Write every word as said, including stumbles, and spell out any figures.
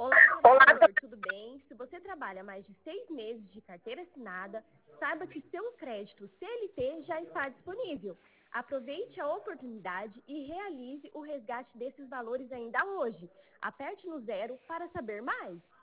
Olá, trabalhador, tudo bem? Se você trabalha mais de seis meses de carteira assinada, saiba que seu crédito C L T já está disponível. Aproveite a oportunidade e realize o resgate desses valores ainda hoje. Aperte no zero para saber mais.